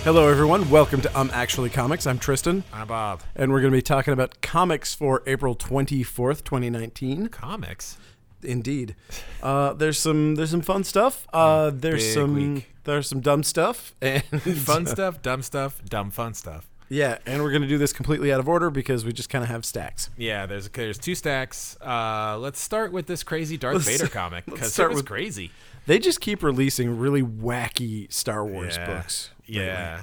Hello, everyone. Welcome to Actually Comics. I'm Tristan. I'm Bob. And we're going to be talking about comics for April 24th, 2019. Comics? Indeed. There's some fun stuff. There's some dumb stuff. And Fun stuff, dumb fun stuff. Yeah, and we're going to do this completely out of order because we just kind of have stacks. Yeah, there's two stacks. Let's start with this crazy Darth Vader comic because it was crazy. They just keep releasing really wacky Star Wars books. Yeah.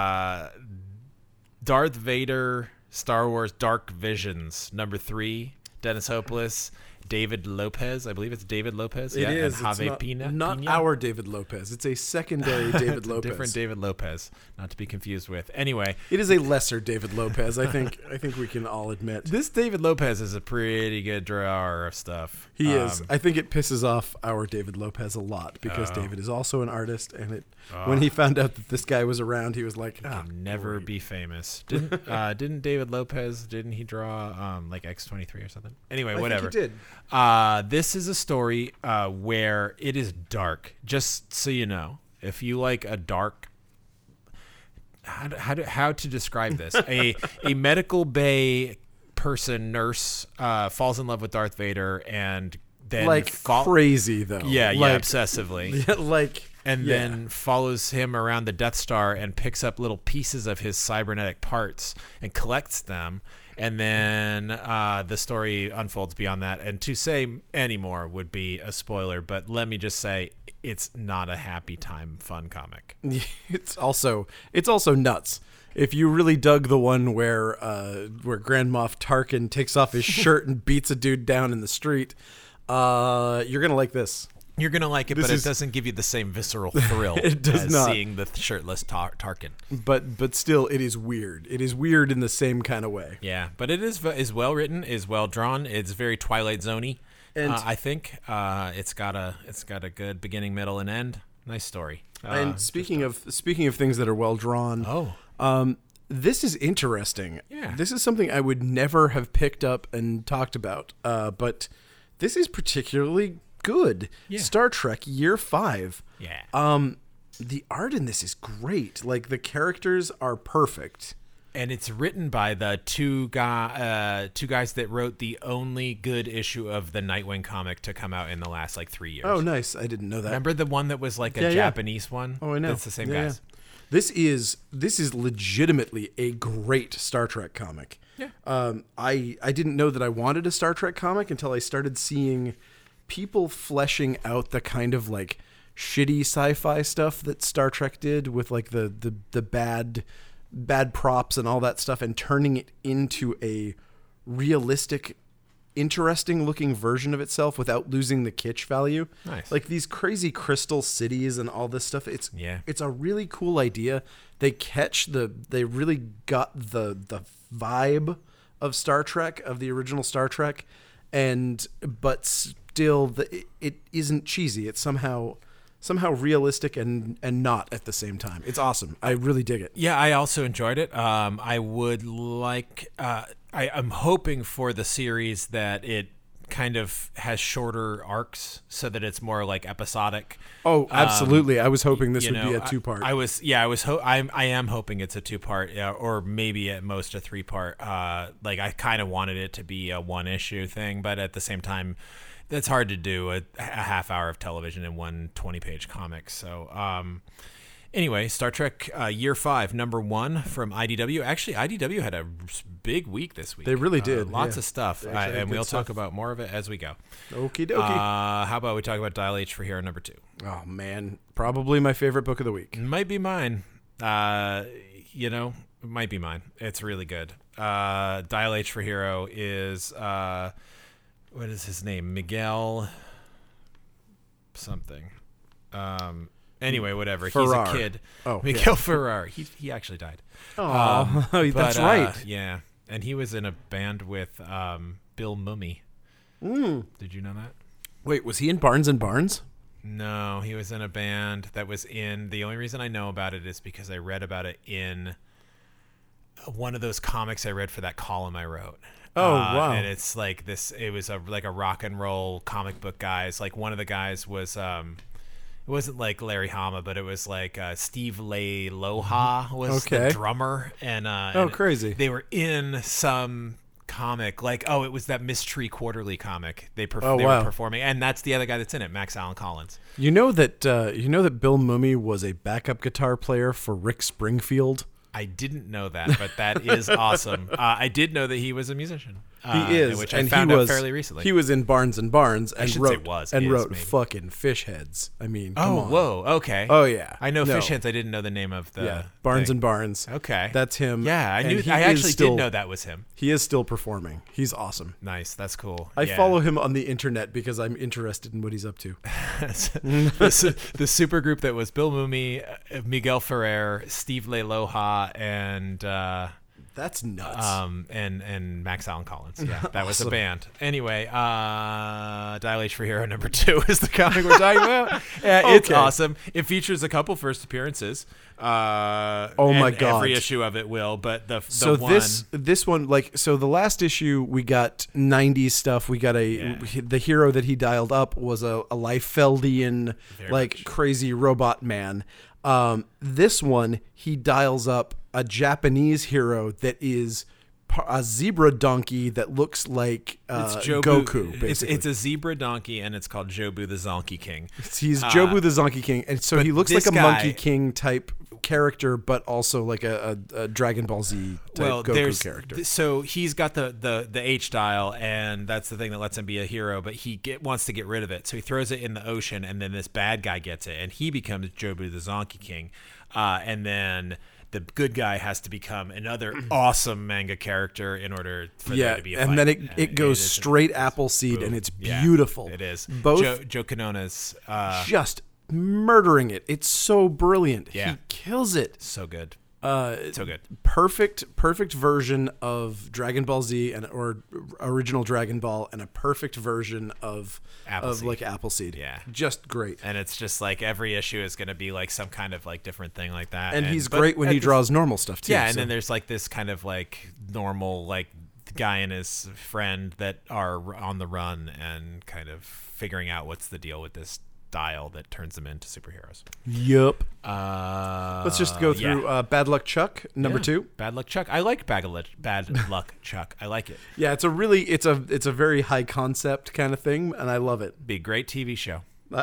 Darth Vader, Star Wars Dark Visions, number 3, Dennis Hopeless, David Lopez. I believe it's David Lopez. It is. And Javier It's Pina. not our David Lopez. It's a secondary David Lopez. Different David Lopez, not to be confused with. Anyway, it is a lesser David Lopez. I think we can all admit. This David Lopez is a pretty good drawer of stuff. He is. I think it pisses off our David Lopez a lot because David is also an artist, and when he found out that this guy was around, he was like, "Can never be famous." Didn't David Lopez? Didn't he draw like X-23 or something? Anyway, whatever. I think he did. This is a story where it is dark. Just so you know, if you like a dark, how to describe this? a medical bay person, nurse, falls in love with Darth Vader and then crazy though. Yeah, obsessively. Then follows him around the Death Star and picks up little pieces of his cybernetic parts and collects them. And then the story unfolds beyond that. And to say any more would be a spoiler, but let me just say it's not a happy time fun comic. It's also nuts. If you really dug the one where Grand Moff Tarkin takes off his shirt and beats a dude down in the street, you're gonna like this. You're going to like it, but it doesn't give you the same visceral thrill as seeing the shirtless Tarkin. But still, it is weird. It is weird in the same kind of way. Yeah, but it is well written, is well drawn. It's very Twilight Zone-y, I think. It's got a good beginning, middle, and end. Nice story. And speaking of things that are well drawn, this is interesting. Yeah. This is something I would never have picked up and talked about, but this is particularly good. Yeah. Star Trek Year 5. Yeah. The art in this is great. Like, the characters are perfect. And it's written by the two guys that wrote the only good issue of the Nightwing comic to come out in the last 3 years. Oh, nice. I didn't know that. Remember the one that was like a Japanese one? Oh, I know. It's the same guys. Yeah. This is legitimately a great Star Trek comic. Yeah. I didn't know that I wanted a Star Trek comic until I started seeing people fleshing out the kind of like shitty sci-fi stuff that Star Trek did with like the bad props and all that stuff, and turning it into a realistic, interesting looking version of itself without losing the kitsch value. Nice. Like these crazy crystal cities and all this stuff. It's a really cool idea. They really got the vibe of Star Trek, of the original Star Trek, but still it isn't cheesy. It's somehow realistic and not at the same time. It's awesome. I really dig it. Yeah, I also enjoyed it. I would like I'm hoping for the series that it kind of has shorter arcs so that it's more like episodic. Oh, absolutely. I was hoping this would be a 2-part. I am hoping it's a 2-part, or maybe at most a 3-part. I kind of wanted it to be a 1-issue thing, but at the same time, that's hard to do, a half hour of television in one 20-page comic. So anyway, Star Trek Year 5, number 1 from IDW. Actually, IDW had a big week this week. They really did. Lots of stuff, and we'll talk about more of it as we go. Okie dokie. How about we talk about Dial H for Hero number 2? Oh, man. Probably my favorite book of the week. Might be mine. It might be mine. It's really good. Dial H for Hero is... what is his name? Miguel something. Anyway, whatever. Ferrar. He's a kid. Oh, Miguel Ferrar. He actually died. Oh, that's right. Yeah. And he was in a band with Bill Mumy. Did you know that? Wait, was he in Barnes and Barnes? No, he was in a band that was in... The only reason I know about it is because I read about it in one of those comics I read for that column I wrote. Oh, wow. And it's like this, it was like a rock and roll comic book guys. Like one of the guys was It wasn't like Larry Hama, but it was like Steve Leiloha was the drummer, and crazy. They were in some comic, like it was that Mystery Quarterly comic. They were performing, and that's the other guy that's in it, Max Allan Collins. You know that Bill Mumy was a backup guitar player for Rick Springfield. I didn't know that, but that is awesome. I did know that he was a musician. He is, which I found out fairly recently. He was in Barnes and Barnes and wrote maybe. fucking Fish Heads. I mean, come on. Whoa, okay. Oh yeah, I know Fish Heads. I didn't know the name of the Barnes thing. and Barnes. Okay, that's him. Yeah, I knew. I actually did know that was him. He is still performing. He's awesome. Nice, that's cool. I follow him on the internet because I'm interested in what he's up to. the super group that was Bill Mumy, Miguel Ferrer, Steve Leiloha, and that's nuts. And Max Allan Collins. Yeah, that was a band. Anyway, Dial H for Hero number 2 is the comic we're talking about. It's awesome. It features a couple first appearances. Oh my god! Every issue of it will, but the this one, like, so the last issue we got 90s stuff. We got the hero that he dialed up was a Liefeldian crazy robot man. This one he dials up a Japanese hero that is a zebra donkey that looks like Goku. Basically, it's a zebra donkey, and it's called Jobu the Zonky King. He's Jobu the Zonky King, and so he looks like a Monkey King type character, but also like a Dragon Ball Z type Goku character. So he's got the H dial, and that's the thing that lets him be a hero. But he wants to get rid of it, so he throws it in the ocean, and then this bad guy gets it, and he becomes Jobu the Zonky King, and then the good guy has to become another awesome manga character in order for there to be a fight. And then it goes straight Appleseed, and it's beautiful. It is. Both Joe Kanona's just murdering it. It's so brilliant. Yeah. He kills it. So good. So good. Perfect version of Dragon Ball Z or original Dragon Ball, and a perfect version of Appleseed. Yeah. Just great. And it's just like every issue is going to be like some kind of like different thing like that. And he's great when he draws normal stuff too. Yeah, and then there's like this kind of like normal like guy and his friend that are on the run and kind of figuring out what's the deal with this dial that turns them into superheroes. Yep. Let's just go through Bad Luck Chuck number 2. Bad Luck Chuck. I like Bad Luck Chuck. I like it. Yeah, it's a very high concept kind of thing, and I love it. Be a great TV show.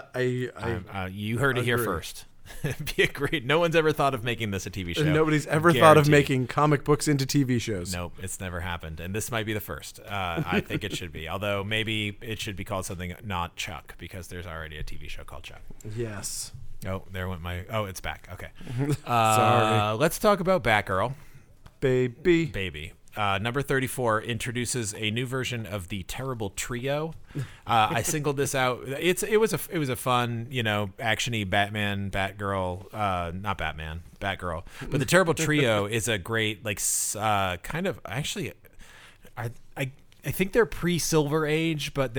You heard it here first. Be a great. No one's ever thought of making this a TV show. Nobody's ever thought of making comic books into TV shows. Nope, it's never happened, and this might be the first. I think it should be. Although maybe it should be called something not Chuck, because there's already a TV show called Chuck. Yes. Oh, there went my. Oh, it's back. Okay. Sorry. Let's talk about Batgirl. Baby. Number 34 introduces a new version of the Terrible Trio. I singled this out. It was a fun, actiony Batgirl. But the Terrible Trio is a great kind of actually. I think they're pre-Silver Age, but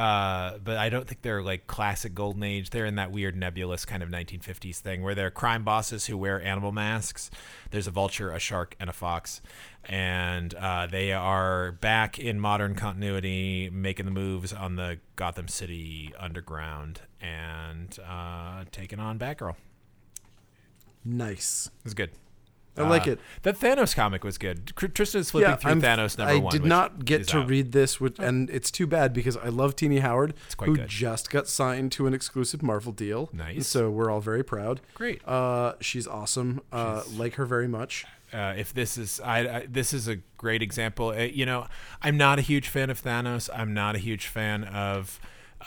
I don't think they're like classic Golden Age. They're in that weird nebulous kind of 1950s thing where they're crime bosses who wear animal masks. There's a vulture, a shark, and a fox, and they are back in modern continuity, making the moves on the Gotham City underground and taking on Batgirl. Nice. It was good. I like it. That Thanos comic was good. Tristan's flipping through Thanos number 1. I did not get to read this, and it's too bad because I love Teenie Howard, who just got signed to an exclusive Marvel deal. Nice. So we're all very proud. Great. She's awesome. Like her very much. If this is, this is a great example. I'm not a huge fan of Thanos. I'm not a huge fan of,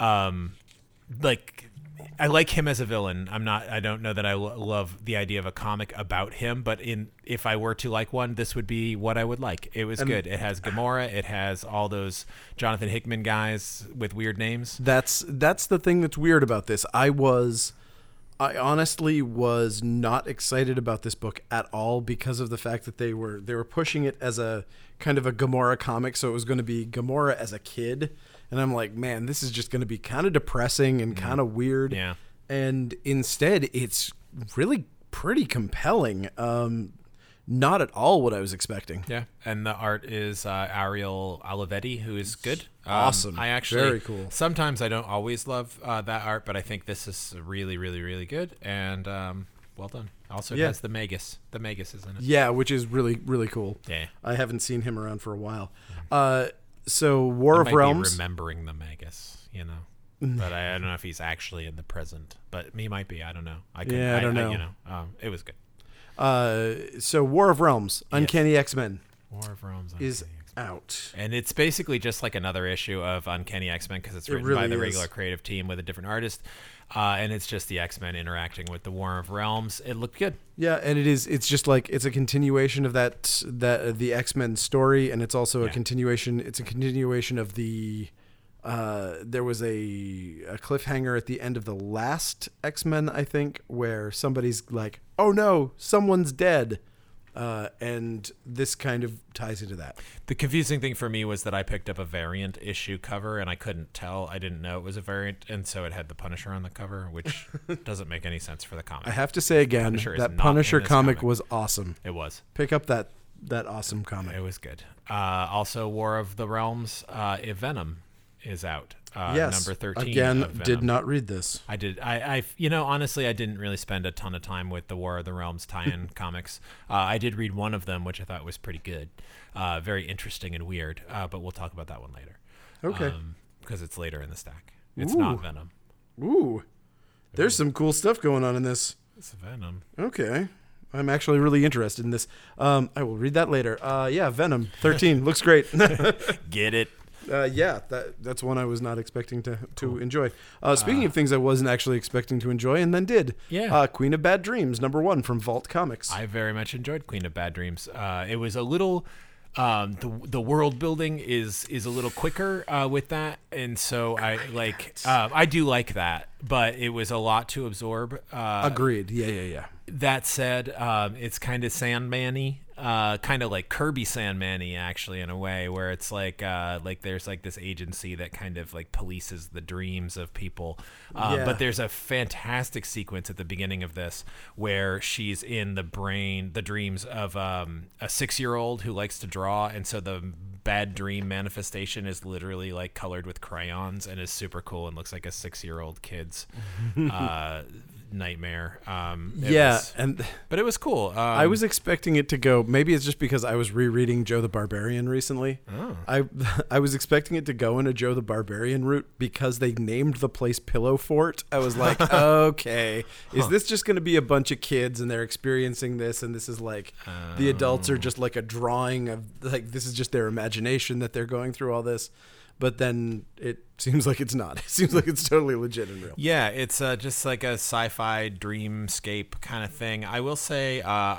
I like him as a villain. I don't know that I love the idea of a comic about him, but if I were to like one, this would be what I would like. It was good. It has Gamora. It has all those Jonathan Hickman guys with weird names. That's the thing that's weird about this. I honestly was not excited about this book at all because of the fact that they were pushing it as a kind of a Gamora comic, so it was going to be Gamora as a kid. And I'm like, man, this is just going to be kind of depressing and kind of weird. Yeah. And instead, it's really pretty compelling. not at all what I was expecting. Yeah, and the art is Ariel Olivetti, who is good. Awesome. I actually Very cool. Sometimes I don't always love that art, but I think this is really, really, really good, and well done. Also, it has the Magus. The Magus is in it. Yeah, which is really, really cool. Yeah. I haven't seen him around for a while. So War I of might Realms. be remembering the Magus, but I don't know if he's actually in the present. But he might be. I don't know. I don't know. It was good. So War of Realms, Uncanny X-Men War of Realms is out. And it's basically just like another issue of Uncanny X-Men because it's written by the regular creative team with a different artist. And it's just the X-Men interacting with the War of Realms. It looked good. Yeah, and it's just like it's a continuation of that the X-Men story, and it's also a continuation. It's a continuation of the. There was a cliffhanger at the end of the last X-Men, I think, where somebody's like, "Oh no, someone's dead," and this kind of ties into that. The confusing thing for me was that I picked up a variant issue cover and I couldn't tell. I didn't know it was a variant, and so it had the Punisher on the cover, which doesn't make any sense for the comic. I have to say again, that Punisher comic was awesome. It was. Pick up that awesome comic. It was good. Also, War of the Realms, Venom is out. Yes. Number 13. Again, did not read this. I did. I honestly, I didn't really spend a ton of time with the War of the Realms tie-in comics. I did read one of them, which I thought was pretty good. Very interesting and weird. But we'll talk about that one later. Okay. Because it's later in the stack. It's not Venom. Ooh. There's some cool stuff going on in this. It's Venom. Okay. I'm actually really interested in this. I will read that later. Yeah, Venom 13 looks great. Get it? That's one I was not expecting to enjoy. Speaking of things I wasn't actually expecting to enjoy and then did. Yeah. Queen of Bad Dreams, #1 from Vault Comics. I very much enjoyed Queen of Bad Dreams. It was a little... the world building is a little quicker with that, and so I do like that, but it was a lot to absorb. Agreed. Yeah. That said, it's kind of Sandman-y, kind of like Kirby Sandman-y actually in a way, where it's like there's like this agency that kind of like polices the dreams of people. But there's a fantastic sequence at the beginning of this where she's in the dreams of a 6-year-old who likes to draw, and so the bad dream manifestation is literally like colored with crayons and is super cool and looks like a 6-year-old kid's nightmare. But it was cool. I was expecting it to go. Maybe it's just because I was rereading Joe the Barbarian recently. Oh. I was expecting it to go in a Joe the Barbarian route because they named the place Pillow Fort. I was like, okay, is this just going to be a bunch of kids and they're experiencing this, and this is like the adults are just like a drawing of like this is just their imagination that they're going through all this. But then it seems like it's not. It seems like it's totally legit and real. Yeah, it's just like a sci-fi dreamscape kind of thing. I will say,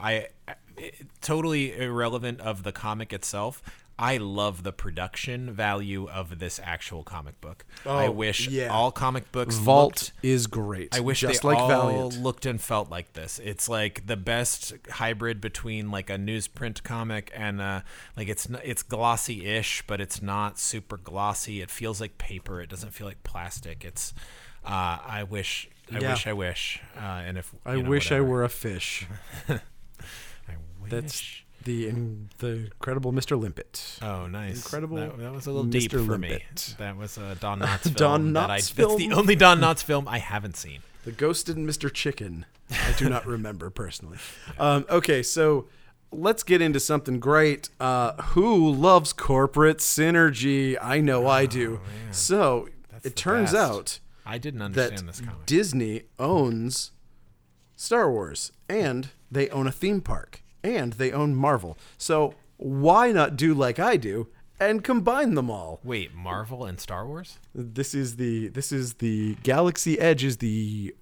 totally irrelevant of the comic itself, I love the production value of this actual comic book. I wish all comic books Vault is great. I wish just they like all Valiant looked and felt like this. It's like the best hybrid between like a newsprint comic and like it's glossy-ish, but it's not super glossy. It feels like paper. It doesn't feel like plastic. It's I wish. And if I wish I were a fish. I wish. That's the incredible Mr. Limpet. Oh, nice. Incredible. That was a little Mr. deep for Limpet. me. That was a Don Knotts film. Don Knotts film? That's the only Don Knotts film I haven't seen. The Ghosted Mr. Chicken. I do not remember personally. Okay, so let's get into something great. Who loves corporate synergy? I know I do. Yeah. So it turns out I didn't understand this that comic. Disney owns Star Wars, and they own a theme park, and they own Marvel. So why not do like I do and combine them all? Wait, Marvel and Star Wars? This is the Galaxy Edge is the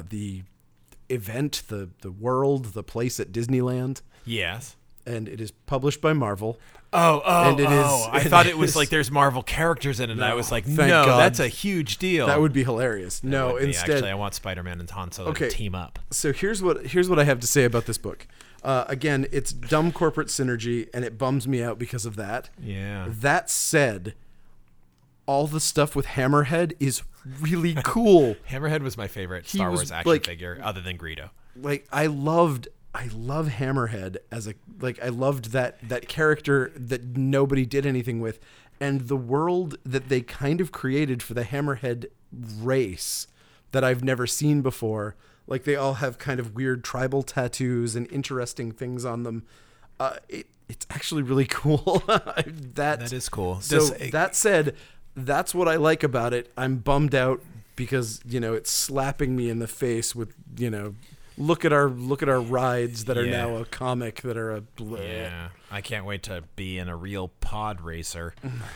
event, the world, the place at Disneyland. Yes. And it is published by Marvel. And it is. I thought it was like there's Marvel characters in it, and I was like, no, God. that's a huge deal. That would be hilarious. No, would be. instead, Actually, I want Spider-Man and Han Solo to team up. So here's what I have to say about this book. Again, it's dumb corporate synergy, and it bums me out because of that. Yeah. That said, all the stuff with Hammerhead is really cool. Hammerhead was my favorite Star Wars action figure, other than Greedo. Like I loved I love Hammerhead as I loved that character that nobody did anything with, and the world that they kind of created for the Hammerhead race that I've never seen before. Like, they all have kind of weird tribal tattoos and interesting things on them. It's actually really cool. That is cool. So that said, that's what I like about it. I'm bummed out because, it's slapping me in the face with, look at our rides that are now a comic that are a bleh. Yeah. I can't wait to be in a real pod racer.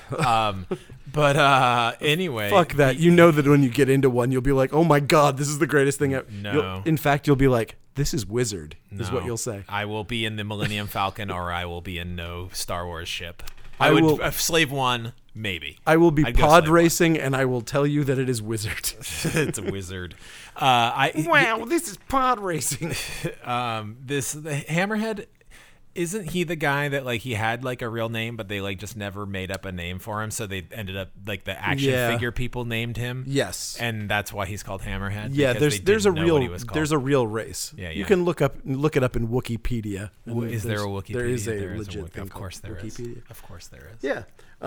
But anyway. Fuck that. You know that when you get into one, you'll be like, oh my God, this is the greatest thing ever. No. In fact, you'll be like, this is Wizard, is No. what you'll say. I will be in the Millennium Falcon or I will be in no Star Wars ship. I will- Slave One, maybe. I will be I'd go pod Slave racing, and I will tell you that it is Wizard. It's a wizard. Wow, this is pod racing. The Hammerhead, isn't he the guy that like he had like a real name, but they like just never made up a name for him, so they ended up like the action figure people named him. Yes. And that's why he's called Hammerhead. Yeah, because there's they a didn't know what he real was called. there's a real race. Yeah, You yeah. can look it up in Wikipedia. And Is there a there's- Wikipedia? There is a There is legit thing Of course called there is. Wikipedia. Of course there is. Yeah.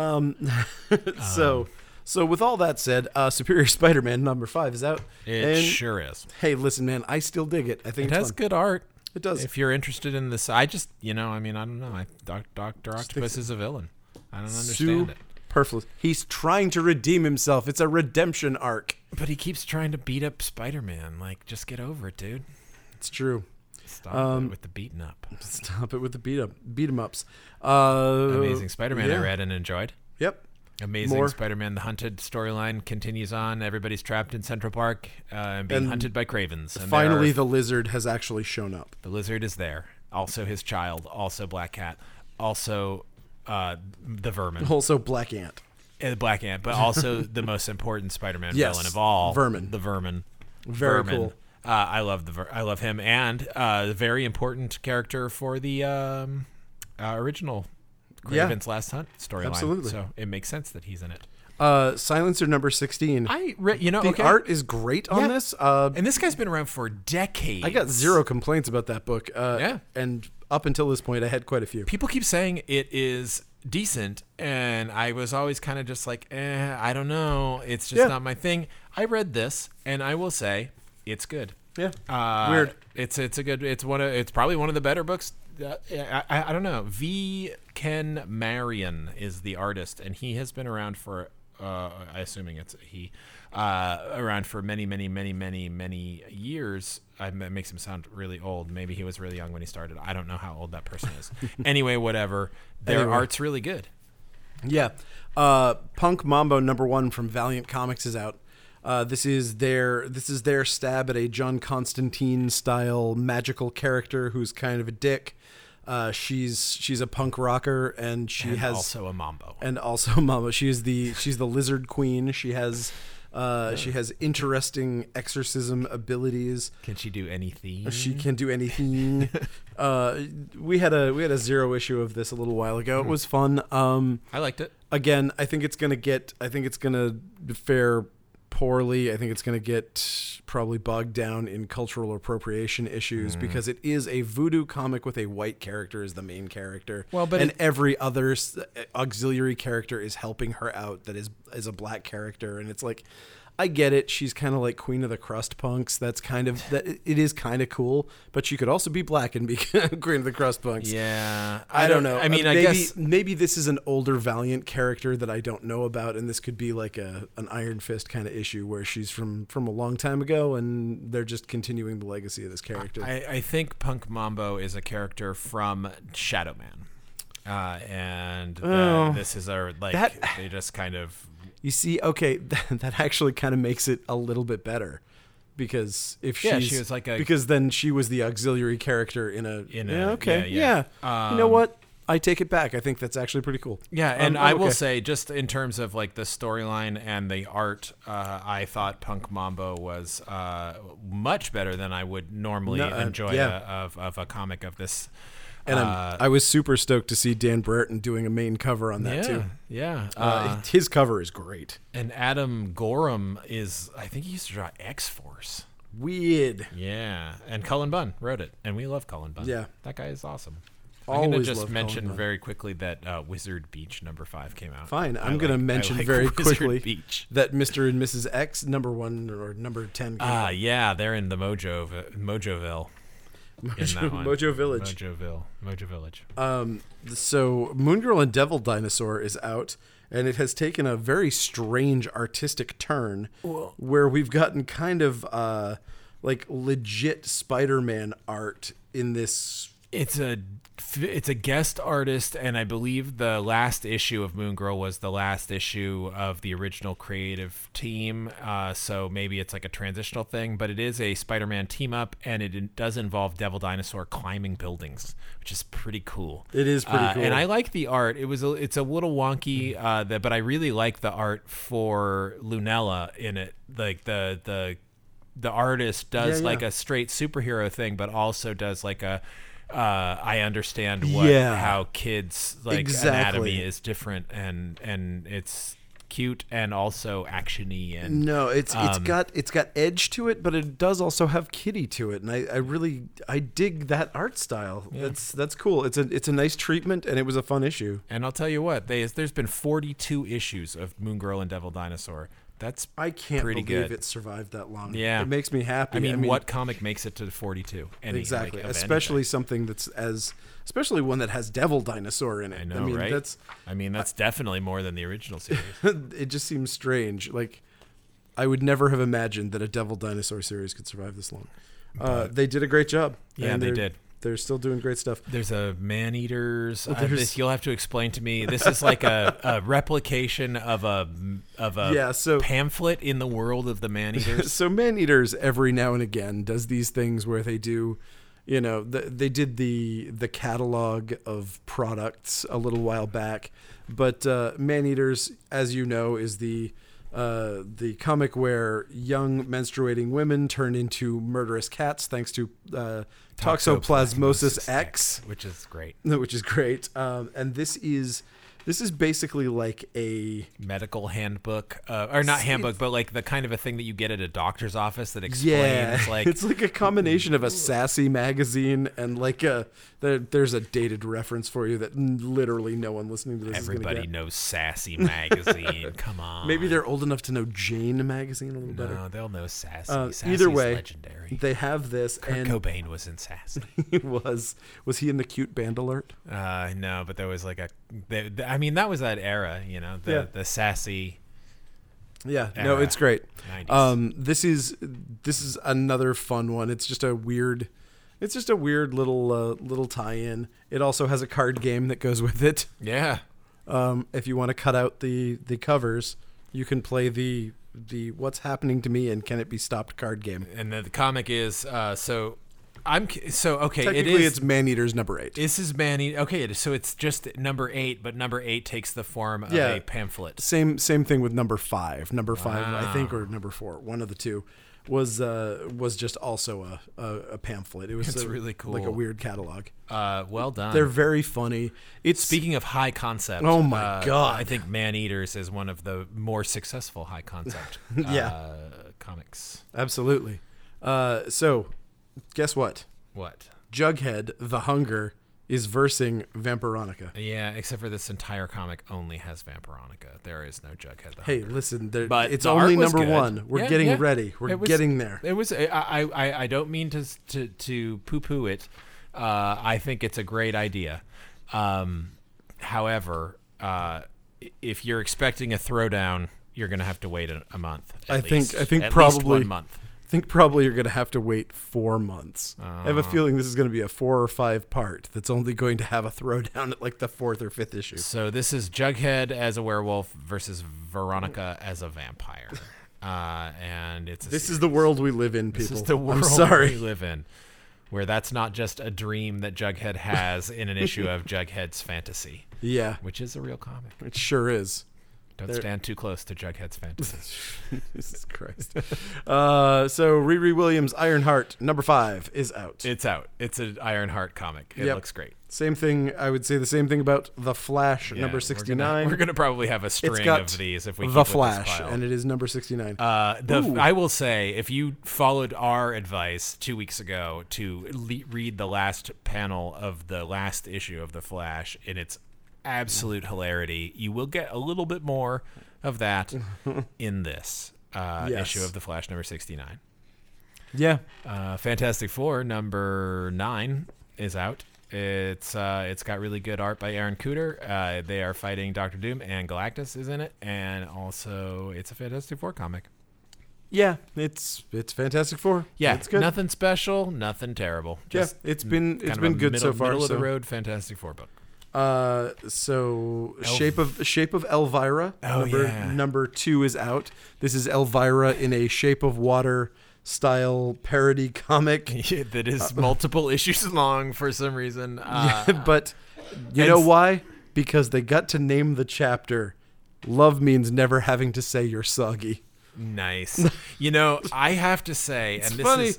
So with all that said, Superior Spider-Man #5 is out. It And, sure is. hey, listen, man, I still dig it. I think It it's has fun. good art. It does. If you're interested in this, I just, I don't know. Dr. Octopus is a villain. I don't understand it. Superfluous. He's trying to redeem himself. It's a redemption arc. But he keeps trying to beat up Spider-Man. Like, just get over it, dude. It's true. Stop it with the beating up. Stop it with the beat 'em ups. Amazing Spider-Man I yeah. read and enjoyed. Yep. Amazing More. Spider-Man The Hunted storyline continues on. Everybody's trapped in Central Park and being And hunted by cravens. And Finally, the lizard has actually shown up. the lizard is there. Also his child. Also Black Cat. Also the Vermin. Also, Black Ant. Black Ant. But also the most important Spider-Man Yes, villain of all. Vermin. The Vermin. Very Vermin. cool. I love I love him, and a very important character for the original Kraven's Last Hunt storyline. Absolutely. So it makes sense that he's in it. Silencer #16. The art is great on Yeah. this. And this guy's been around for decades. I got zero complaints about that book. Yeah. And up until this point, I had quite a few. People keep saying it is decent, and I was always kind of just like, I don't know. It's just not my thing. I read this, and I will say it's good. Yeah. Weird. It's a good. It's probably one of the better books. I don't know. V. Ken Marion is the artist, and he has been around for. Assuming it's he, around for many years. It makes him sound really old. Maybe he was really young when he started. I don't know how old that person is. Anyway, whatever. Their art's really good. Yeah. Punk Mambo #1 from Valiant Comics is out. This is their stab at a John Constantine style magical character who's kind of a dick. She's a punk rocker, and she has also a mambo. And also Mambo. She's the lizard queen. She has interesting exorcism abilities. Can she do anything? She can do anything. We had a zero issue of this a little while ago. It was fun. I liked it. Again, I think it's gonna fare poorly. I think it's going to get probably bogged down in cultural appropriation issues because it is a voodoo comic with a white character as the main character. Well, but every other auxiliary character is helping her out that is a black character, and it's like, I get it. She's kind of like Queen of the Crust Punks. That's kind of that. It is kind of cool, but she could also be black and be Queen of the Crust Punks. Yeah, I don't know. I mean, I maybe, guess maybe this is an older Valiant character that I don't know about, and this could be like an Iron Fist kind of issue where she's from a long time ago, and they're just continuing the legacy of this character. I think Punk Mambo is a character from Shadow Man, and this is they just kind of. You see, okay, that actually kind of makes it a little bit better, because if she was like because then she was the auxiliary character in a you know what? I take it back. I think that's actually pretty cool. Yeah, and I will say, just in terms of like the storyline and the art, I thought Punk Mambo was much better than I would normally enjoy of a comic of this. And I was super stoked to see Dan Brereton doing a main cover on that too. Yeah. His cover is great. And Adam Gorham I think he used to draw X-Force. Weird. Yeah, and Cullen Bunn wrote it, and we love Cullen Bunn. Yeah. That guy is awesome. I'm going to Always just love mention Cullen Bunn. very quickly that Wizard Beach #5 came out. Fine. I I'm going to like- mention I like very Wizard quickly Beach. that Mr. and Mrs. X #1 or #10 came out. Yeah, they're in the Mojoville in that one. Mojo Village. Mojo Village. So Moon Girl and Devil Dinosaur is out, and it has taken a very strange artistic turn where we've gotten kind of like legit Spider-Man art in this. It's a guest artist, and I believe the last issue of Moon Girl was the last issue of the original creative team. So maybe it's like a transitional thing, but it is a Spider-Man team up, and it does involve Devil Dinosaur climbing buildings, which is pretty cool. It is pretty cool. And I like the art. It's a little wonky, but I really like the art for Lunella in it. Like the artist does Yeah. like a straight superhero thing, but also does like a I understand how kids like Exactly. anatomy is different, and it's cute and also actiony, and No, it's got edge to it, but it does also have kitty to it, and I dig that art style. Yeah. That's cool. It's a nice treatment, and it was a fun issue. and I'll tell you what, there's been 42 issues of Moon Girl and Devil Dinosaur. That's I can't pretty believe good. it survived that long. Yeah. It makes me happy. I mean, what comic makes it to 42? Exactly, of especially anything. something especially one that has Devil Dinosaur in it. I know, mean, right? That's definitely more than the original series. It just seems strange. Like, I would never have imagined that a Devil Dinosaur series could survive this long. They did a great job. Yeah, and they they're- did. They're still doing great stuff. There's a man-eaters. There's- You'll have to explain to me. This is like a replication of a Yeah, so pamphlet in the world of the man-eaters. so Man-Eaters every now and again does these things where they do, they did the catalog of products a little while back, but Man-Eaters, as you know, is the comic where young menstruating women turn into murderous cats thanks to Toxoplasmosis X, which is great. which is great. And this is basically like a Medical handbook, or not handbook, but like the kind of a thing that you get at a doctor's office that explains like it's like a combination of a sassy magazine and like there's a dated reference for you that literally no one listening to this is everybody gonna get. knows Sassy magazine. Come on. Maybe they're old enough to know Jane magazine a little better. No, they'll know Sassy. Either Sassy's way, legendary. they have this, Kurt and Cobain was in Sassy. he was he in the cute band alert? No, but there was like I mean, that was that era, the sassy. Yeah, no, Era. it's great. 90s. This is another fun one. It's just a weird little tie-in. It also has a card game that goes with it. Yeah. If you want to cut out the covers, you can play the What's Happening to Me and Can It Be Stopped card game. And the comic is okay. Technically, it's Man-Eaters #8. This is Manny. Okay, so it's just #8, but #8 takes the form of Yeah. a pamphlet. Same thing with #5. #5, I Wow. think, or #4. One of the two was just also a pamphlet. It was It's really cool. like a weird catalog. Well done. They're very funny. It's Speaking of high concept, Oh my God. I think Man-Eaters is one of the more successful high concept comics. absolutely. So, guess what? What? Jughead, the Hunger, is versing Vampironica. Yeah, except for this entire comic only has Vampironica. There is no Jughead. The Hey, Hunter. listen, But it's the only art was number good. one. We're Yeah, getting yeah. ready. We're It was- getting there. It was. I don't mean to poo-poo it. I think it's a great idea. However, if you're expecting a throwdown, you're going to have to wait a month. I think At least probably 1 month. I think probably you're going to have to wait 4 months. I have a feeling this is going to be a 4 or 5 part that's only going to have a throwdown at like the 4th or 5th issue. So this is Jughead as a werewolf versus Veronica as a vampire, and it's This is the world we live in, people. This is the world I'm sorry. we live in, where that's not just a dream that Jughead has in an issue of Jughead's Fantasy, Yeah, which is a real comic. it sure is. Don't stand too close to Jughead's fantasies. Jesus Christ. So Riri Williams' Ironheart number 5 is out. It's out. It's an Ironheart comic. It looks great. Same thing. I would say the same thing about The Flash number 69. We're gonna probably have a string of these if we keep The with Flash, this pile. and it is number 69. I will say, if you followed our advice 2 weeks ago to read the last panel of the last issue of The Flash in its absolute hilarity, you will get a little bit more of that in this issue of The Flash number 69. Yeah. Fantastic Four number 9 is out. It's got really good art by Aaron Kuder. They are fighting Doctor Doom, and Galactus is in it, and also it's a Fantastic Four comic. Yeah, it's Fantastic Four. Yeah, it's good. Nothing special, nothing terrible. Just it's been good middle, so far. Middle of the road Fantastic Four book. Shape of Elvira. Number 2 is out. This is Elvira in a Shape of Water style parody comic that is multiple issues long for some reason. But you know why? Because they got to name the chapter "Love Means Never Having to Say You're Soggy." Nice. I have to say, and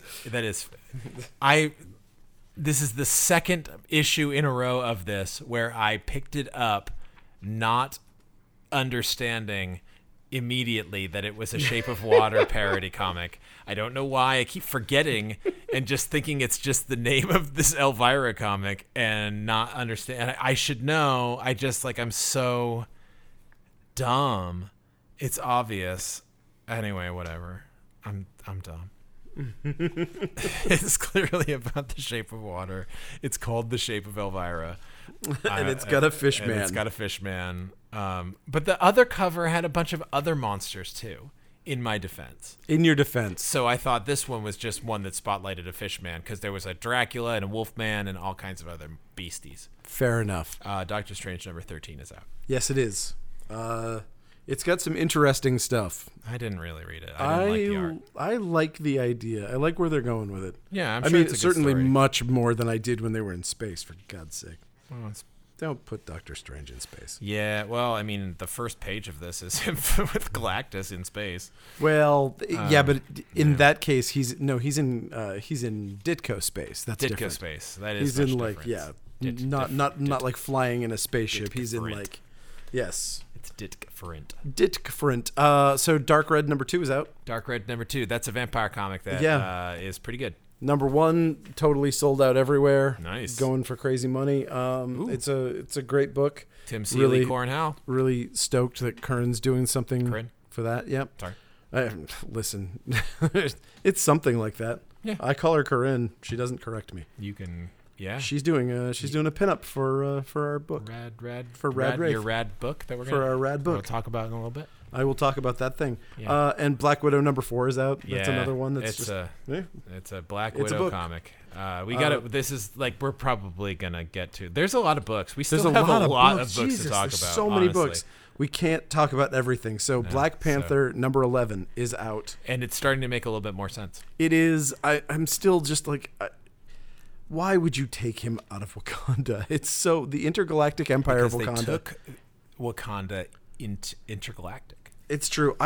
this is the second issue in a row of this where I picked it up not understanding immediately that it was a Shape of Water parody comic. I don't know why. I keep forgetting and just thinking it's just the name of this Elvira comic and not understand. I should know. I'm so dumb. It's obvious. Anyway, whatever. I'm dumb. It's clearly about the Shape of Water. It's called The Shape of Elvira. And it's got a fish man. But the other cover had a bunch of other monsters too, in my defense. In your defense. So I thought this one was just one that spotlighted a fish man because there was a Dracula and a wolf man and all kinds of other beasties. Fair enough. Doctor Strange number 13 is out. Yes, it is. It's got some interesting stuff. I didn't really read it. I didn't like the art. I like the idea. I like where they're going with it. Yeah, I'm sure it's a certainly good story. much more than I did when they were in space, for God's sake. Well, don't put Doctor Strange in space. Yeah, well, the first page of this is him with Galactus in space. Well, but in that case, he's in Ditko space. That's Ditko different. Space. That is he's in different. not like flying in a spaceship. He's in different. yes. It's different. So Dark Red number 2 is out. Dark Red number 2. That's a vampire comic that is pretty good. Number 1 totally sold out everywhere. Nice. Going for crazy money. It's a great book. Tim Seeley, Corin Howe. Really stoked that Curran's doing something for that. Yep. Sorry. Listen, it's something like that. Yeah. I call her Corinne. She doesn't correct me. You can. Yeah. She's doing a pinup for our book. Rad Rafe. Your rad book that we're our rad book. We'll talk about in a little bit. I will talk about that thing. Yeah. And Black Widow number 4 is out. That's another one that's it's a Black Widow comic. We got it. This is we're probably gonna get to. There's a lot of books. We still have a lot of books to talk about. So many books. We can't talk about everything. So Black Panther number 11 is out, and it's starting to make a little bit more sense. It is. I'm still just why would you take him out of Wakanda? It's so the intergalactic empire of Wakanda. They took Wakanda intergalactic. It's true.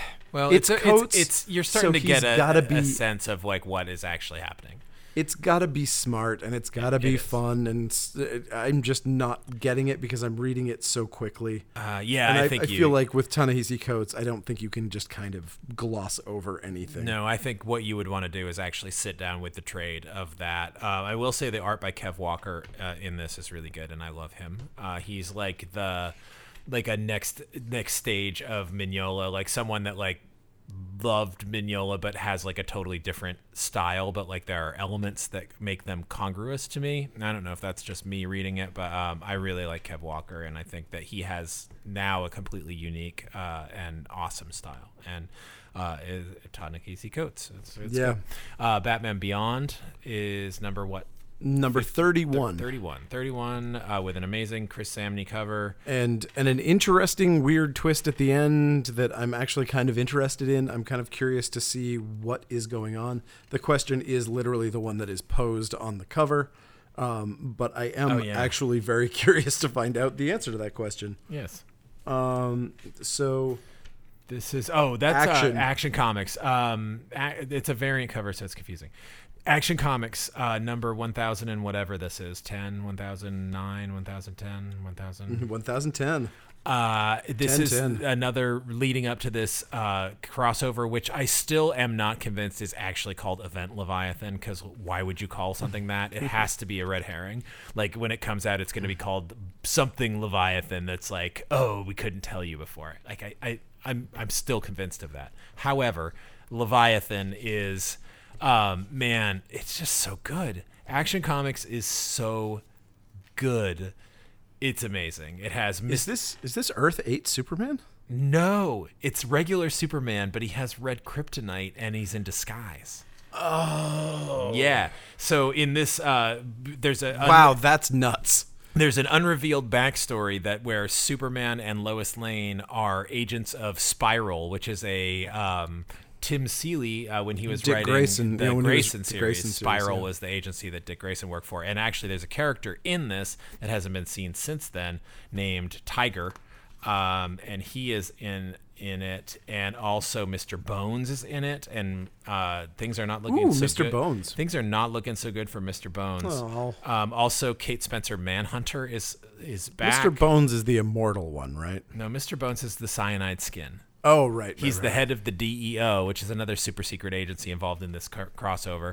You're starting to get a sense of what is actually happening. It's got to be smart and it's got to be fun, and I'm just not getting it because I'm reading it so quickly. I feel like with Ta-Nehisi Coates, I don't think you can just kind of gloss over anything. No, I think what you would want to do is actually sit down with the trade of that. I will say the art by Kev Walker in this is really good, and I love him. He's like a next stage of Mignola, like someone that loved Mignola but has a totally different style, but there are elements that make them congruous to me. I don't know if that's just me reading it, but I really like Kev Walker, and I think that he has now a completely unique and awesome style. And Ta-Nehisi Coates. It's good. Batman Beyond is number what? Number 31. 31 with an amazing Chris Samney cover. And an interesting weird twist at the end that I'm actually kind of interested in. I'm kind of curious to see what is going on. The question is literally the one that is posed on the cover. But I am actually very curious to find out the answer to that question. Yes. So This is that's Action Comics. It's a variant cover, so it's confusing. Action Comics number 1000 and whatever this is, 10, 1009, 1010, 1000. 1010. This 10, is 10. another leading up to this crossover, which I still am not convinced is actually called Event Leviathan, because why would you call something that? It has to be a red herring. Like, when it comes out, it's going to be called something Leviathan that's like, oh, we couldn't tell you before. Like, I'm still convinced of that. However, Leviathan is, man, it's just so good. Action Comics is so good. It's amazing. It has Is this Earth 8 Superman? No, it's regular Superman, but he has red kryptonite and he's in disguise. Oh. Yeah. So in this there's a wow, that's nuts. There's an unrevealed backstory that where Superman and Lois Lane are agents of Spiral, which is a Tim Seeley, when he was Dick writing Grayson, the Grayson series, Grayson Spiral series, yeah. was the agency that Dick Grayson worked for. And actually, there's a character in this that hasn't been seen since then named Tiger, and he is in it, and also Mr. Bones is in it, and things are not looking so Mr. good. Bones. Things are not looking so good for Mr. Bones. Oh. Also, Kate Spencer Manhunter is back. Mr. Bones is the immortal one, right? No, Mr. Bones is the cyanide skin. Oh, right. He's the head of the DEO, which is another super secret agency involved in this crossover.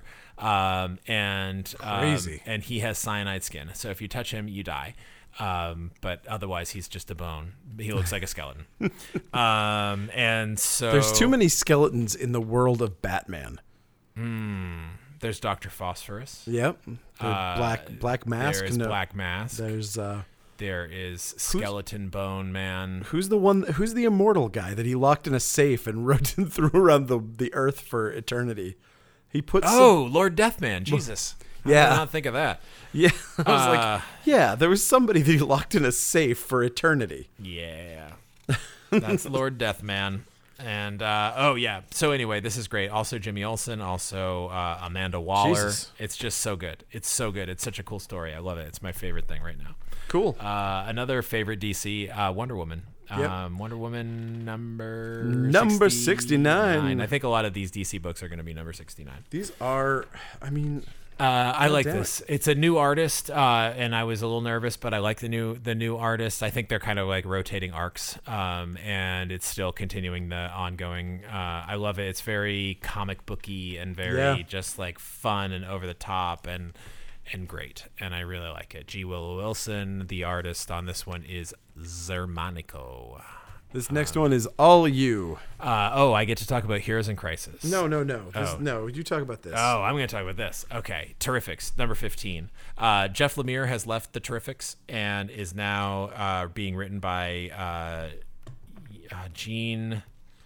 Crazy. And he has cyanide skin. So if you touch him, you die. But otherwise, he's just a bone. He looks like a skeleton. And so there's too many skeletons in the world of Batman. There's Dr. Phosphorus. Yep. Black Mask. There is Black Mask. There's there is Skeleton Bone Man. Who's the immortal guy that he locked in a safe and threw around the earth for eternity? He put Lord Deathman. Jesus. Yeah. How did I not think of that? Yeah. I was like, yeah, there was somebody that he locked in a safe for eternity. Yeah. That's Lord Deathman. And so anyway, this is great. Also Jimmy Olsen, also Amanda Waller. Jesus. It's just so good. It's so good. It's such a cool story. I love it. It's my favorite thing right now. Cool. Another favorite DC, Wonder Woman. Yep. Wonder Woman number 69. I think a lot of these DC books are going to be number 69. These are, I like damn this. It's a new artist, and I was a little nervous, but I like the new artist. I think they're kind of like rotating arcs, and it's still continuing the ongoing. I love it. It's very comic booky and very just like fun and over the top and great, and I really like it. G. Willow Wilson, the artist on this one is Zermanico. This next one is all you. I get to talk about Heroes in Crisis. No. No, you talk about this. Oh, I'm going to talk about this. Okay, Terrifics, number 15. Jeff Lemire has left the Terrifics and is now being written by Gene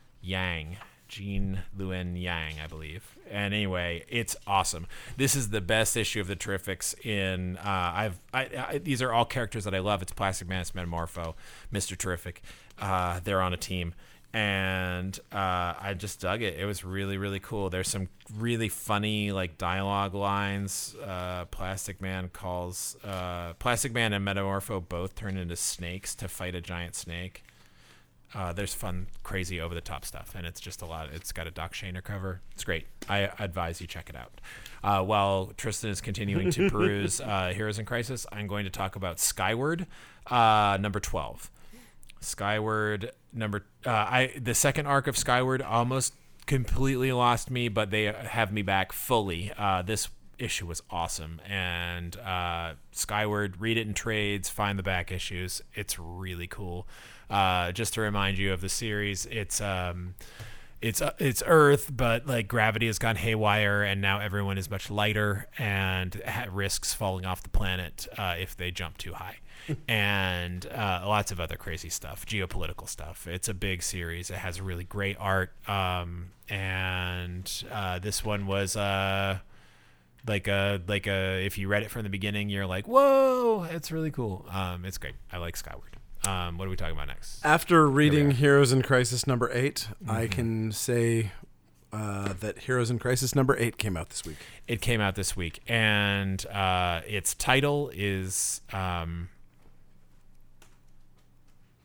Luen Yang, I believe. And anyway, it's awesome. This is the best issue of the Terrifics in. These are all characters that I love. It's Plastic Man, it's Metamorpho, Mr. Terrific. They're on a team, and I just dug it. It was really, really cool. There's some really funny like dialogue lines. Plastic Man and Metamorpho both turn into snakes to fight a giant snake. There's fun, crazy, over-the-top stuff, and it's just a lot. It's got a Doc Shaner cover. It's great. I advise you check it out. While Tristan is continuing to peruse Heroes in Crisis, I'm going to talk about Skyward, number 12. Skyward, the second arc of Skyward almost completely lost me, but they have me back fully. This issue was awesome, and Skyward, read it in trades, find the back issues. It's really cool. Just to remind you of the series, it's Earth, but like gravity has gone haywire, and now everyone is much lighter and risks falling off the planet if they jump too high, and lots of other crazy stuff, geopolitical stuff. It's a big series. It has really great art, and this one was like a if you read it from the beginning, you're like, whoa, it's really cool. It's great. I like Skyward. What are we talking about next? After reading Heroes in Crisis number 8, I can say that Heroes in Crisis number 8 came out this week. It came out this week, and its title is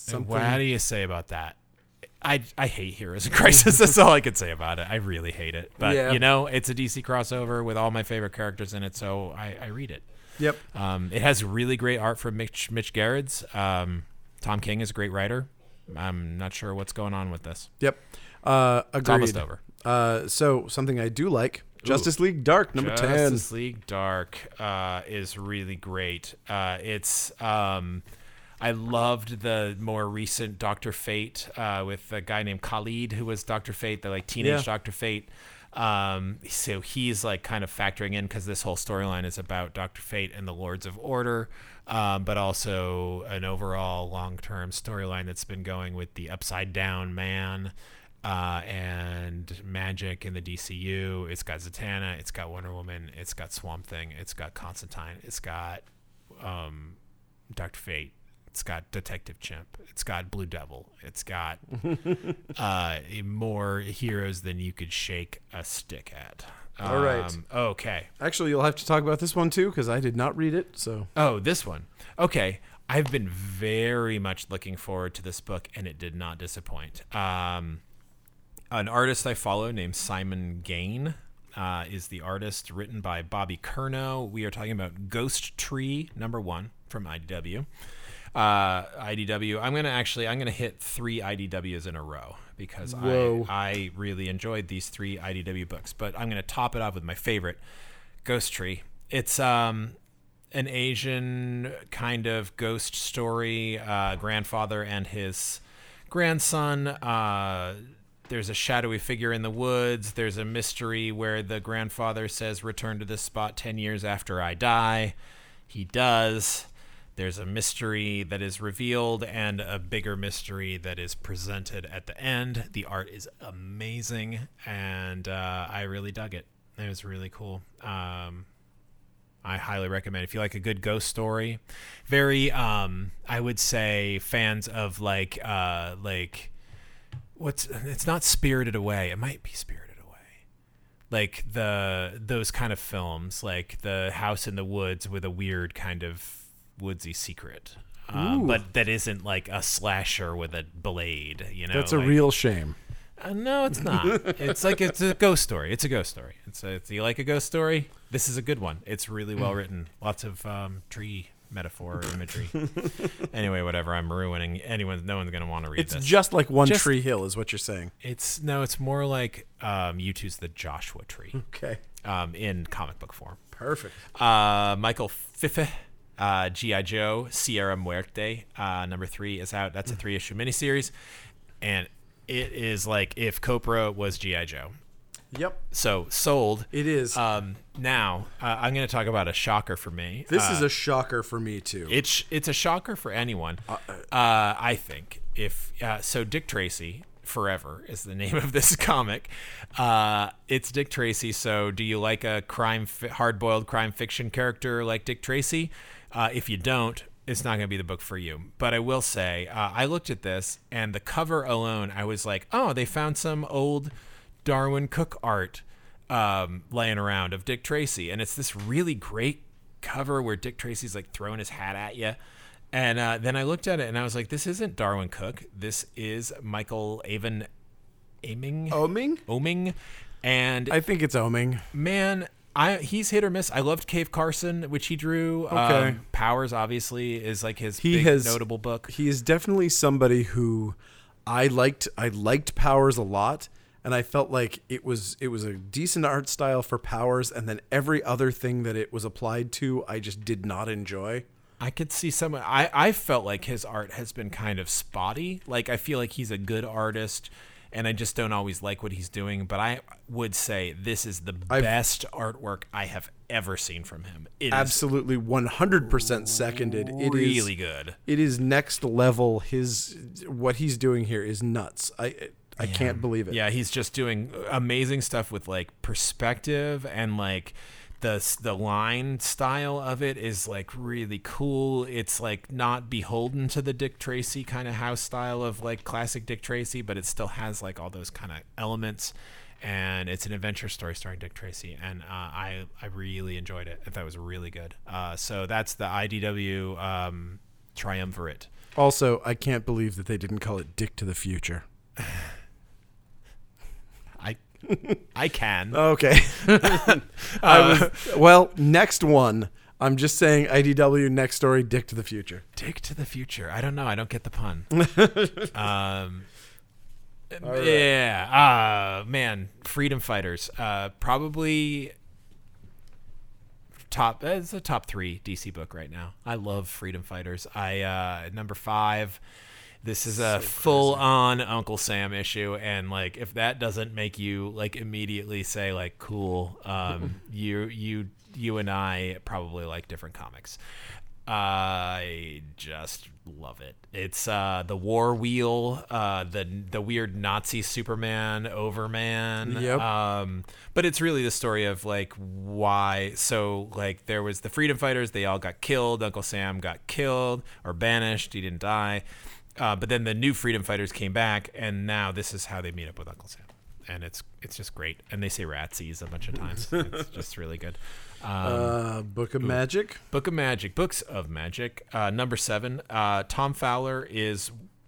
something. What do you say about that? I hate Heroes in Crisis. That's all I could say about it. I really hate it. But, it's a DC crossover with all my favorite characters in it, so I read it. Yep. It has really great art from Mitch Gerrits. Tom King is a great writer. I'm not sure what's going on with this. Yep. Agreed. It's almost over. So something I do like, Justice League Dark, number 10. Justice League Dark is really great. I loved the more recent Dr. Fate with a guy named Khalid, who was Dr. Fate, the like teenage Dr. Fate. So he's like kind of factoring in because this whole storyline is about Dr. Fate and the Lords of Order, but also an overall long-term storyline that's been going with the Upside Down Man and magic in the DCU. It's got Zatanna, it's got Wonder Woman, it's got Swamp Thing, it's got Constantine, it's got Dr. Fate. It's got Detective Chimp. It's got Blue Devil. It's got more heroes than you could shake a stick at. All right. Okay. Actually, you'll have to talk about this one too because I did not read it. So. Oh, this one. Okay. I've been very much looking forward to this book, and it did not disappoint. An artist I follow named Simon Gain is the artist, written by Bobby Curnow. We are talking about Ghost Tree #1 from IDW. IDW. I'm gonna hit 3 IDWs in a row because I really enjoyed these 3 IDW books. But I'm gonna top it off with my favorite, Ghost Tree. It's an Asian kind of ghost story. Grandfather and his grandson. There's a shadowy figure in the woods. There's a mystery where the grandfather says, "Return to this spot 10 years after I die." He does. There's a mystery that is revealed and a bigger mystery that is presented at the end. The art is amazing, and I really dug it. It was really cool. I highly recommend it. If you like a good ghost story. Very, I would say, fans of it's not Spirited Away. It might be Spirited Away. Like those kind of films, like The House in the Woods with a weird kind of woodsy secret, but that isn't like a slasher with a blade. That's a real shame. No, it's not. It's a ghost story. It's a ghost story. You like a ghost story? This is a good one. It's really well written. Lots of tree metaphor imagery. Anyway, whatever. I'm ruining no one's gonna want to read this. It's just like One Tree Hill, is what you're saying. It's more like U2's The Joshua Tree. Okay. In comic book form. Perfect. Michael Fife. G.I. Joe, Sierra Muerte, #3 is out. That's a 3-issue miniseries, and it is like if Copra was G.I. Joe. Yep. So sold. It is. Now I'm going to talk about a shocker for me. This is a shocker for me too. It's a shocker for anyone. I think so Dick Tracy Forever is the name of this comic. It's Dick Tracy. So do you like a hard-boiled crime fiction character like Dick Tracy? If you don't, it's not going to be the book for you. But I will say, I looked at this, and the cover alone, I was like, oh, they found some old Darwin Cook art laying around of Dick Tracy. And it's this really great cover where Dick Tracy's like throwing his hat at you. And then I looked at it, and I was like, this isn't Darwin Cook. This is Michael Avon Oeming. And I think it's Oeming. Man, he's hit or miss. I loved Cave Carson, which he drew. Okay. Powers, obviously, is like his big notable book. He is definitely somebody who I liked Powers a lot, and I felt like it was a decent art style for Powers, and then every other thing that it was applied to, I just did not enjoy. I could see I felt like his art has been kind of spotty. Like, I feel like he's a good artist, and I just don't always like what he's doing. But I would say this is the best artwork I have ever seen from him. It absolutely 100% seconded. It is really good. It is next level. What he's doing here is nuts. I can't believe it. Yeah, he's just doing amazing stuff with like perspective, and like the line style of it is like really cool. It's like not beholden to the Dick Tracy kind of house style of like classic Dick Tracy, but it still has like all those kind of elements. And it's an adventure story starring Dick Tracy, and I really enjoyed it. I thought it was really good. So that's the IDW triumvirate. Also, I can't believe that they didn't call it Dick to the Future. I can. Okay. Next one. I'm just saying IDW next story, Dick to the Future. Dick to the Future. I don't know. I don't get the pun. Right. Yeah. Man, Freedom Fighters. Probably top. It's a top 3 DC book right now. I love Freedom Fighters. Number 5. This is a full-on Uncle Sam issue, and like if that doesn't make you like immediately say like cool, you and I probably like different comics. I just love it. It's the War Wheel, the weird Nazi Superman Overman. Yep. But it's really the story of like why. So like there was the Freedom Fighters. They all got killed. Uncle Sam got killed or banished. He didn't die. But then the new Freedom Fighters came back, and now this is how they meet up with Uncle Sam, and it's just great. And they say ratsies a bunch of times. It's just really good. Book of Magic. Book of Magic. Books of Magic. Number 7. Tom Fowler is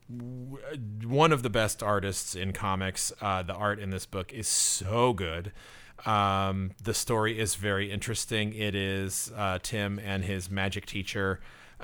one of the best artists in comics. The art in this book is so good. The story is very interesting. It is Tim and his magic teacher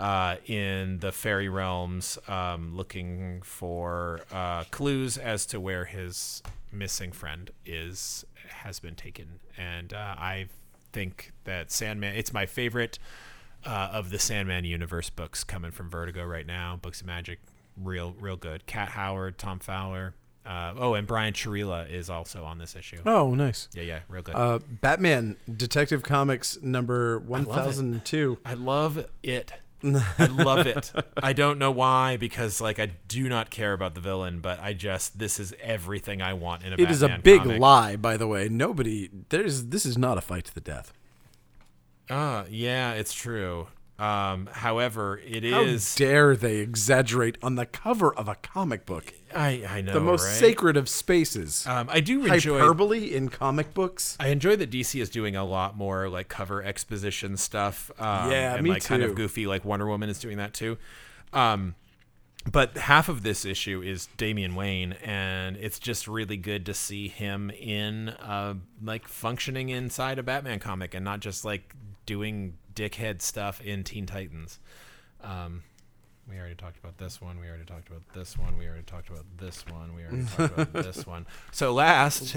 in the fairy realms looking for clues as to where his missing friend has been taken. And I think that Sandman, it's my favorite of the Sandman universe books coming from Vertigo right now. Books of Magic, real good. Cat Howard, Tom Fowler. And Brian Chirila is also on this issue. Oh, nice. Yeah, real good. Batman Detective Comics number 1002. I love it. I love it. I don't know why, because like I do not care about the villain, but this is everything I want in a Batman It is a big comic. lie, by the way. This is not a fight to the death. Yeah, it's true. However, it How is. dare they exaggerate on the cover of a comic book? I know The most right? sacred of spaces. I do enjoy Hyperbole in comic books. I enjoy that DC is doing a lot more like cover exposition stuff. And me like kind of too. goofy, like Wonder Woman is doing that too. But half of this issue is Damian Wayne, and it's just really good to see him in like functioning inside a Batman comic and not just like doing dickhead stuff in Teen Titans. We already talked about this one. We already talked about this one. We already talked about this one. We already talked about this one. So last,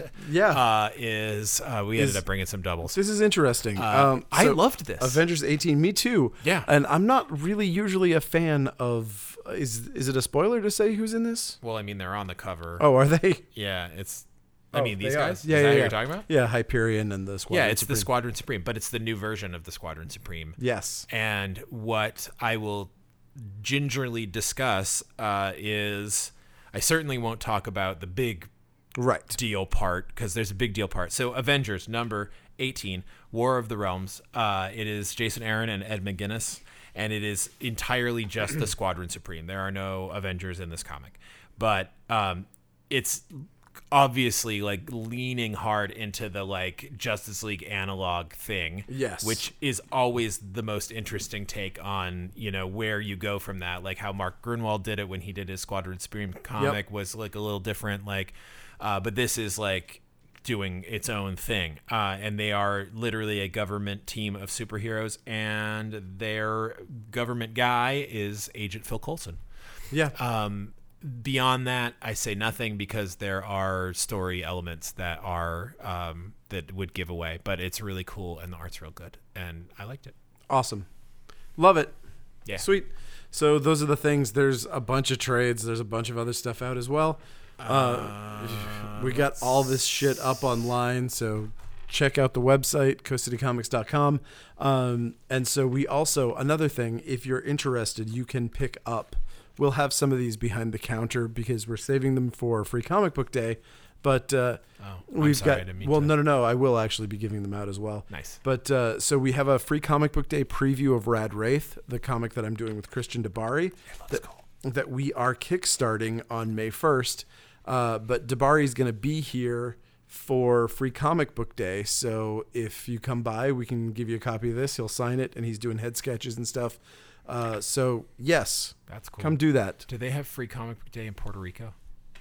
we ended up bringing some doubles. This is interesting. I loved this. Avengers 18. Me too. Yeah. And I'm not really usually a fan of. Is it a spoiler to say who's in this? Well, I mean, they're on the cover. Oh, are they? Yeah, it's. Oh, these they are. guys. Yeah, Is yeah, that who yeah. you're talking about? Yeah, Hyperion and the Squadron. Yeah, it's Supreme. the Squadron Supreme, but it's the new version of the Squadron Supreme. Yes. And what I will gingerly discuss is I certainly won't talk about the big Right. deal part, because there's a big deal part. So Avengers number 18, War of the Realms. It is Jason Aaron and Ed McGuinness, and it is entirely just the Squadron Supreme. There are no Avengers in this comic, but it's obviously like leaning hard into the like Justice League analog thing. Yes. Which is always the most interesting take on, where you go from that. Like how Mark Grunwald did it when he did his Squadron Supreme comic was like a little different. Like, but this is like doing its own thing. And they are literally a government team of superheroes, and their government guy is Agent Phil Coulson. Yeah. Beyond that, I say nothing, because there are story elements that are that would give away, but it's really cool and the art's real good, and I liked it. Awesome. Love it. Yeah. Sweet. So those are the things. There's a bunch of trades. There's a bunch of other stuff out as well. We got all this shit up online, so check out the website, coastcitycomics.com. And so we also, another thing, if you're interested, you can pick up. We'll have some of these behind the counter because we're saving them for Free Comic Book Day. But we've sorry, I got. didn't mean Well, to. no. I will actually be giving them out as well. Nice. But so we have a Free Comic Book Day preview of Rad Wraith, the comic that I'm doing with Christian Dabari, that we are kickstarting on May 1st. But Dabari is going to be here for Free Comic Book Day. So if you come by, we can give you a copy of this. He'll sign it, and he's doing head sketches and stuff. So yes, That's cool. come do that. Do they have free comic book day in Puerto Rico?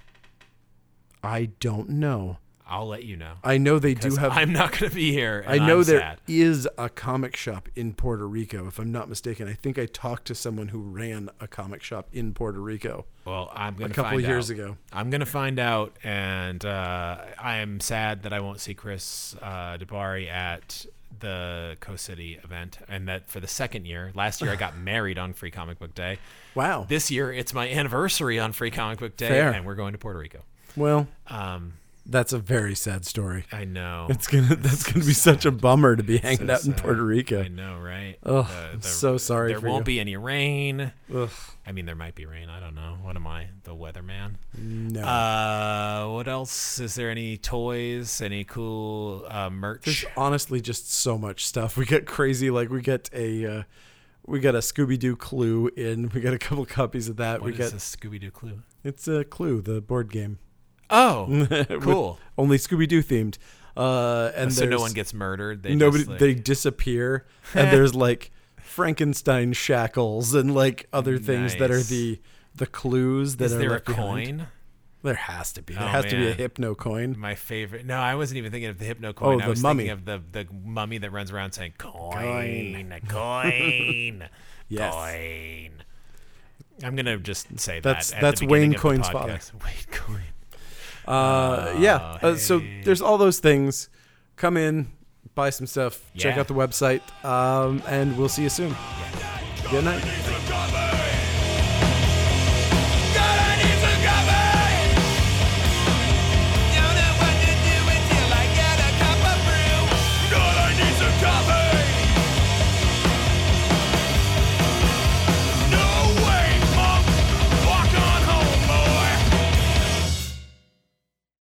I don't know. I'll let you know. I know they do 'Cause have. I'm not going to be here. I And know I'm there is sad. a comic shop in Puerto Rico, if I'm not mistaken. I think I talked to someone who ran a comic shop in Puerto Rico Well, I'm going a to couple find of years out. ago. I'm going to find out, and I am sad that I won't see Chris DeBari at the Coast City event, and that for the second year. Last year I got married on Free Comic Book Day. Wow. This year it's my anniversary on Free Comic Book Day, Fair. and we're going to Puerto Rico. Well, Um, that's a very sad story. I know. That's gonna be such a bummer to be hanging So out in sad. Puerto Rico. I know, right? Ugh, I'm so sorry There for won't you. be any rain. Ugh, I mean, there might be rain. I don't know. What am I, the weatherman? no. What else? Is there any toys? Any cool merch? There's honestly just so much stuff. We get crazy. Like we got a Scooby-Doo Clue in. We got a couple copies of that. What we is got a Scooby-Doo Clue? it's a Clue, the board game. Oh, With cool. only Scooby-Doo themed. And So no there's- one gets murdered. They nobody just, like, they disappear, and there's like Frankenstein shackles and like other things that are Nice. the clues that Is are there a left behind. coin? There has to be. There Oh, has to be a man. hypno coin. My favorite. No, I wasn't even thinking of the hypno coin. Oh, I the was mummy. thinking of the mummy that runs around saying coin, coin, Yes. coin. I'm gonna just say That's- that. that's at the beginning Wayne of the Coyne's father. podcast. Wayne Coyne. So hey. there's all those things. Come in, buy some stuff, check Yeah. out the website, and we'll see you soon. Good night. Coming!